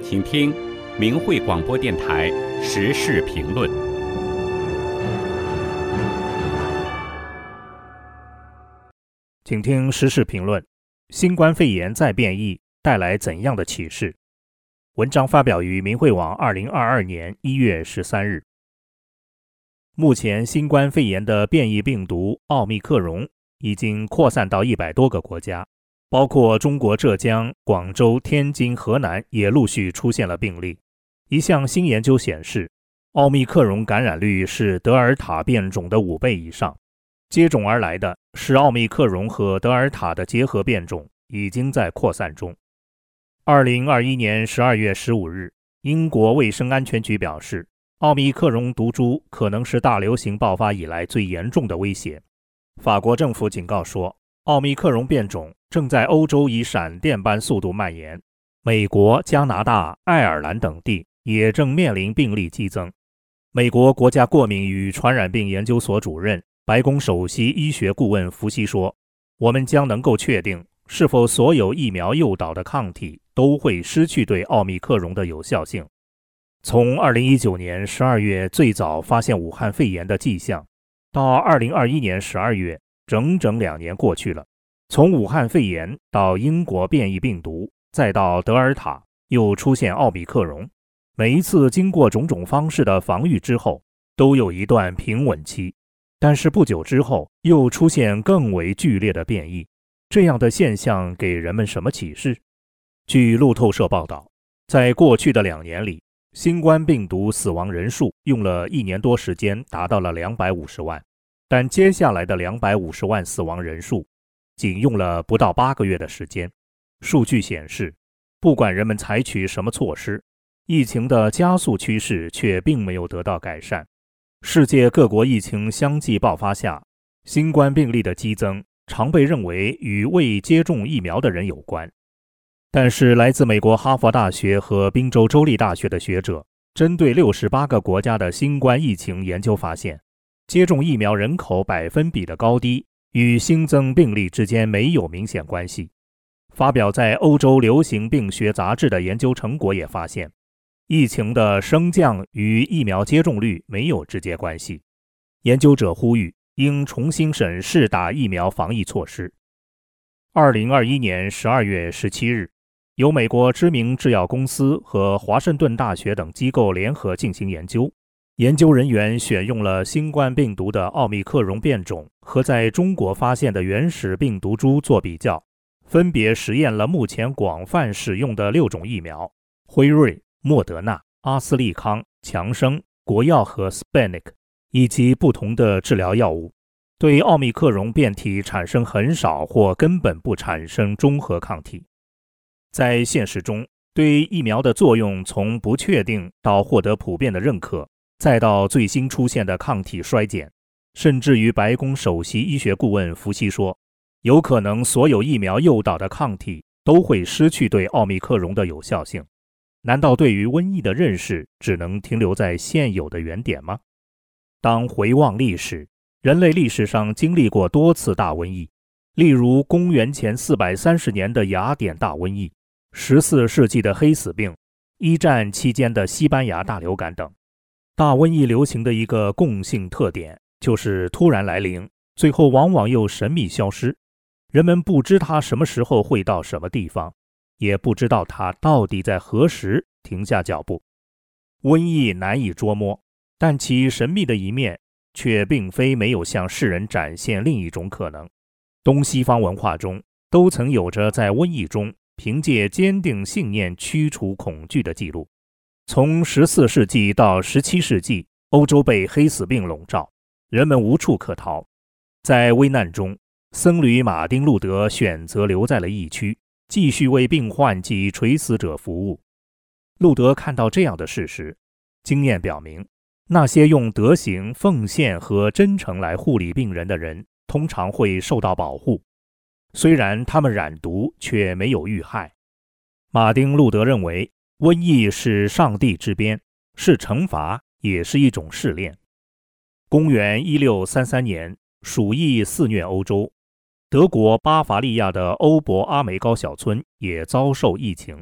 请听明慧广播电台时事评论。 请听时事评论：新冠肺炎再变异带来怎样的启示？文章发表于明慧网2022年1月13日。目前新冠肺炎的变异病毒奥密克戎已经扩散到100多个国家，包括中国浙江、广州、天津、河南也陆续出现了病例。一项新研究显示，奥密克戎感染率是德尔塔变种的5倍以上。接踵而来的是奥密克戎和德尔塔的结合变种已经在扩散中。2021年12月15日，英国卫生安全局表示，奥密克戎毒株可能是大流行爆发以来最严重的威胁。法国政府警告说，奥密克戎变种正在欧洲以闪电般速度蔓延，美国、加拿大、爱尔兰等地也正面临病例激增。美国国家过敏与传染病研究所主任、白宫首席医学顾问福西说，我们将能够确定是否所有疫苗诱导的抗体都会失去对奥密克戎的有效性。从2019年12月最早发现武汉肺炎的迹象，到2021年12月，整整2年过去了。从武汉肺炎到英国变异病毒，再到德尔塔，又出现奥密克戎，每一次经过种种方式的防御之后，都有一段平稳期。但是不久之后，又出现更为剧烈的变异。这样的现象给人们什么启示？据路透社报道，在过去的2年里，新冠病毒死亡人数用了1年多时间达到了250万，但接下来的250万死亡人数仅用了不到8个月的时间。数据显示，不管人们采取什么措施，疫情的加速趋势却并没有得到改善。世界各国疫情相继爆发下，新冠病例的激增常被认为与未接种疫苗的人有关。但是来自美国哈佛大学和宾州州立大学的学者针对68个国家的新冠疫情研究发现，接种疫苗人口百分比的高低与新增病例之间没有明显关系。发表在欧洲流行病学杂志的研究成果也发现，疫情的升降与疫苗接种率没有直接关系。研究者呼吁应重新审视打疫苗防疫措施。2021年12月17日，由美国知名制药公司和华盛顿大学等机构联合进行研究。研究人员选用了新冠病毒的奥密克戎变种和在中国发现的原始病毒株做比较，分别实验了目前广泛使用的6种疫苗：辉瑞、莫德纳、阿斯利康、强生、国药和 Sputnik， 以及不同的治疗药物，对奥密克戎变体产生很少或根本不产生中和抗体。在现实中，对疫苗的作用从不确定到获得普遍的认可，再到最新出现的抗体衰减，甚至于白宫首席医学顾问福西说，有可能所有疫苗诱导的抗体都会失去对奥密克戎的有效性。难道对于瘟疫的认识只能停留在现有的原点吗？当回望历史，人类历史上经历过多次大瘟疫，例如公元前430年的雅典大瘟疫、14世纪的黑死病、一战期间的西班牙大流感等。大瘟疫流行的一个共性特点就是突然来临，最后往往又神秘消失，人们不知它什么时候会到什么地方，也不知道它到底在何时停下脚步。瘟疫难以捉摸，但其神秘的一面却并非没有向世人展现另一种可能。东西方文化中都曾有着在瘟疫中凭借坚定信念驱除恐惧的记录。从14世纪到17世纪，欧洲被黑死病笼罩，人们无处可逃。在危难中，僧侣马丁·路德选择留在了疫区，继续为病患及垂死者服务。路德看到这样的事实，经验表明，那些用德行、奉献和真诚来护理病人的人通常会受到保护，虽然他们染毒，却没有遇害。马丁·路德认为，瘟疫是上帝之鞭，是惩罚，也是一种试炼。公元1633年，鼠疫肆虐欧洲，德国巴伐利亚的欧伯阿梅高小村也遭受疫情。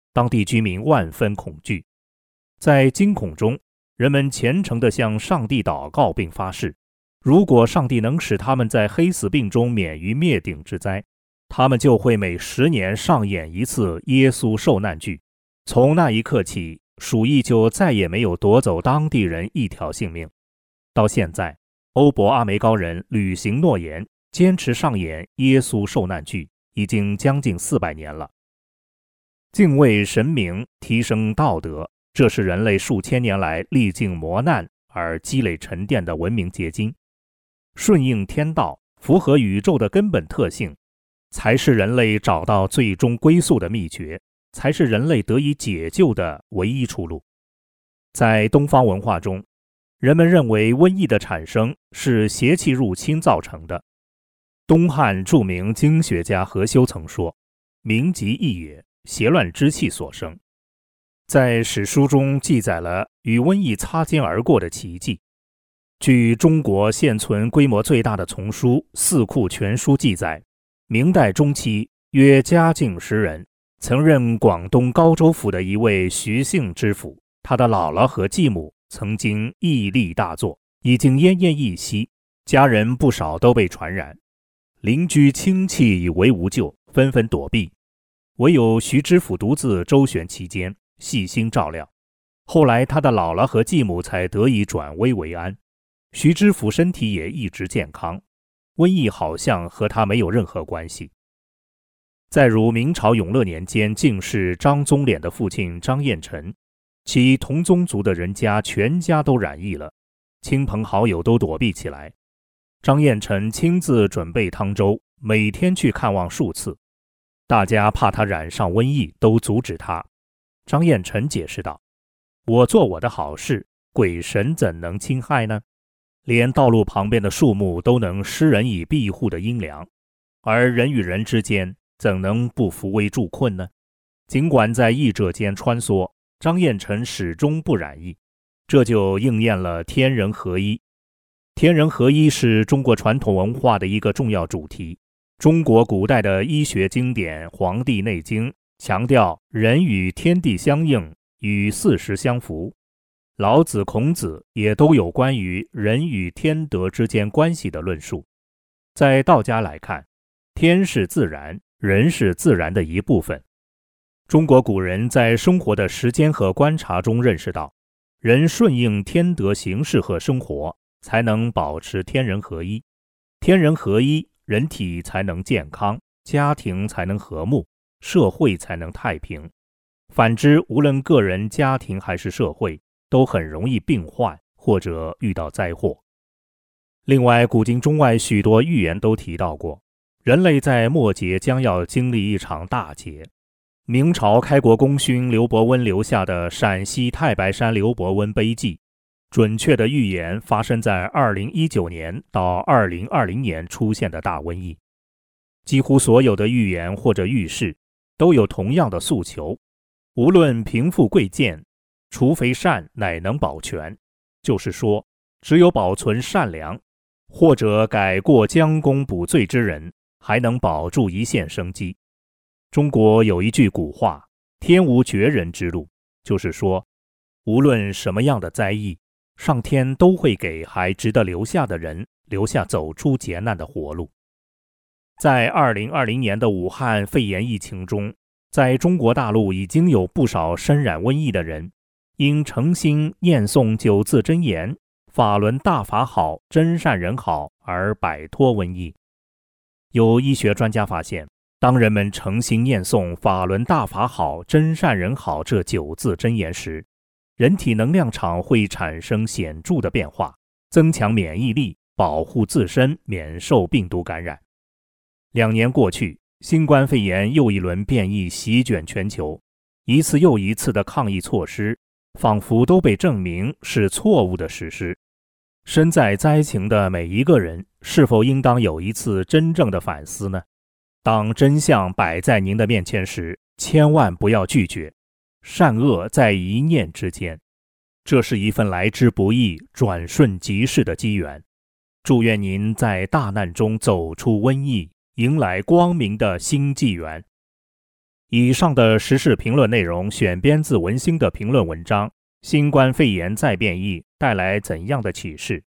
当地居民万分恐惧。在惊恐中，人们虔诚地向上帝祷告并发誓，如果上帝能使他们在黑死病中免于灭顶之灾，他们就会每10年上演一次耶稣受难剧。从那一刻起，鼠疫就再也没有夺走当地人一条性命。到现在，欧伯阿梅高人履行诺言，坚持上演耶稣受难剧，已经将近400年了。敬畏神明，提升道德，这是人类数千年来历尽磨难而积累沉淀的文明结晶。顺应天道，符合宇宙的根本特性，才是人类找到最终归宿的秘诀，才是人类得以解救的唯一出路。在东方文化中，人们认为瘟疫的产生是邪气入侵造成的。东汉著名经学家何修曾说：“民疾疫也，邪乱之气所生。”在史书中记载了与瘟疫擦肩而过的奇迹。据中国现存规模最大的丛书《四库全书》记载，明代中期约嘉靖10人，曾任广东高州府的一位徐姓知府，他的姥姥和继母曾经疫力大作，已经奄奄一息，家人不少都被传染，邻居亲戚以为无救，纷纷躲避，唯有徐知府独自周旋其间，细心照料。后来他的姥姥和继母才得以转危为安，徐知府身体也一直健康，瘟疫好像和他没有任何关系。再如明朝永乐年间进士张宗敛的父亲张彦辰，其同宗族的人家全家都染疫了，亲朋好友都躲避起来。张彦辰亲自准备汤粥，每天去看望数次，大家怕他染上瘟疫，都阻止他。张彦辰解释道：“我做我的好事，鬼神怎能侵害呢？连道路旁边的树木都能施人以庇护的阴凉，而人与人之间怎能不扶危助困呢？”尽管在疫者间穿梭，张彦辰始终不染疫，这就应验了天人合一。天人合一是中国传统文化的一个重要主题。中国古代的医学经典《黄帝内经》强调人与天地相应，与四时相符。老子、孔子也都有关于人与天德之间关系的论述。在道家来看，天是自然，人是自然的一部分。中国古人在生活的实践和观察中认识到，人顺应天德行事和生活，才能保持天人合一。天人合一，人体才能健康，家庭才能和睦，社会才能太平。反之，无论个人、家庭还是社会，都很容易病患或者遇到灾祸。另外，古今中外许多预言都提到过，人类在末节将要经历一场大劫。明朝开国功勋刘伯温留下的陕西太白山刘伯温碑记，准确的预言发生在2019年到2020年出现的大瘟疫。几乎所有的预言或者预示都有同样的诉求，无论贫富贵贱，除非善乃能保全，就是说，只有保存善良或者改过将功补罪之人，还能保住一线生机。中国有一句古话，天无绝人之路，就是说，无论什么样的灾疫，上天都会给还值得留下的人留下走出劫难的活路。在2020年的武汉肺炎疫情中，在中国大陆已经有不少身染瘟疫的人，因诚心念诵9字真言，法轮大法好，真善人好，而摆脱瘟疫。有医学专家发现，当人们诚心念诵法轮大法好，真善人好这9字真言时，人体能量场会产生显著的变化，增强免疫力，保护自身免受病毒感染。2年过去，新冠肺炎又一轮变异席卷全球，一次又一次的抗疫措施仿佛都被证明是错误的实施。身在灾情的每一个人，是否应当有一次真正的反思呢？当真相摆在您的面前时，千万不要拒绝。善恶在一念之间，这是一份来之不易、转瞬即逝的机缘。祝愿您在大难中走出瘟疫，迎来光明的新纪元。 以上的时事评论内容选编自文心的评论文章《新冠肺炎再变异带来怎样的启示》。